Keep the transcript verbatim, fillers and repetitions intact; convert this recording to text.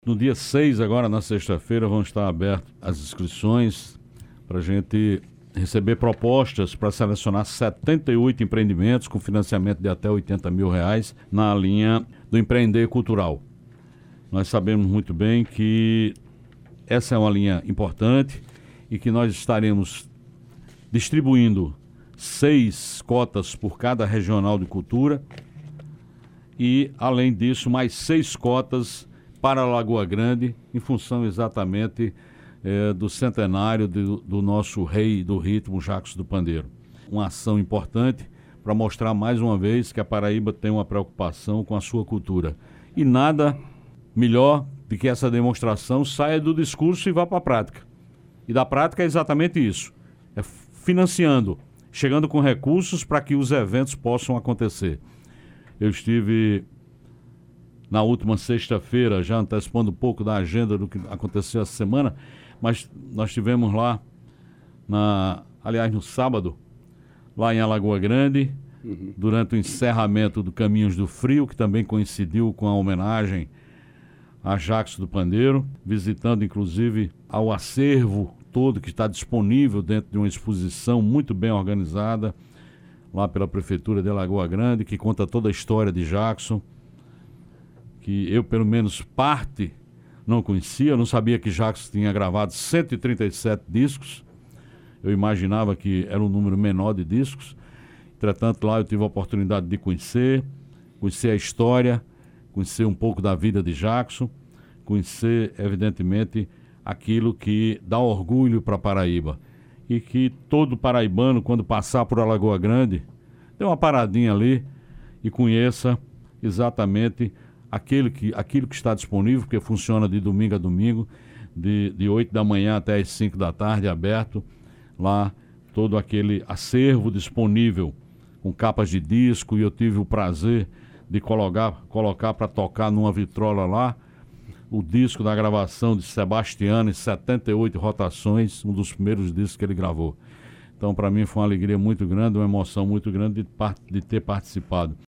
No dia seis, agora na sexta-feira, vão estar abertas as inscrições para a gente receber propostas para selecionar setenta e oito empreendimentos com financiamento de até oitenta mil reais na linha do empreender cultural. Nós sabemos muito bem que essa é uma linha importante e que nós estaremos distribuindo seis cotas por cada regional de cultura e, além disso, mais seis cotas para a Lagoa Grande, em função exatamente eh, do centenário do, do nosso rei do ritmo, Jacos do Pandeiro. Uma ação importante para mostrar mais uma vez que a Paraíba tem uma preocupação com a sua cultura. E nada melhor do que essa demonstração saia do discurso e vá para a prática. E da prática é exatamente isso, é financiando, chegando com recursos para que os eventos possam acontecer. Eu estive na última sexta-feira, já antecipando um pouco da agenda do que aconteceu essa semana, mas nós tivemos lá, na, aliás, no sábado, lá em Alagoa Grande, uhum. durante o encerramento do Caminhos do Frio, que também coincidiu com a homenagem a Jacos do Pandeiro, visitando inclusive ao acervo todo que está disponível dentro de uma exposição muito bem organizada, lá pela Prefeitura de Alagoa Grande, que conta toda a história de Jackson, que eu, pelo menos, parte não conhecia. Eu não sabia que Jackson tinha gravado cento e trinta e sete discos. Eu imaginava que era um número menor de discos. Entretanto, lá eu tive a oportunidade de conhecer, conhecer a história, conhecer um pouco da vida de Jackson, conhecer, evidentemente, aquilo que dá orgulho para Paraíba. E que todo paraibano, quando passar por Alagoa Grande, dê uma paradinha ali e conheça exatamente Aquilo que, aquilo que está disponível, porque funciona de domingo a domingo, de, de oito da manhã até as cinco da tarde, aberto, lá todo aquele acervo disponível com capas de disco, e eu tive o prazer de colocar, colocar para tocar numa vitrola lá o disco da gravação de Sebastiano em setenta e oito rotações, um dos primeiros discos que ele gravou. Então, para mim foi uma alegria muito grande, uma emoção muito grande de, de ter participado.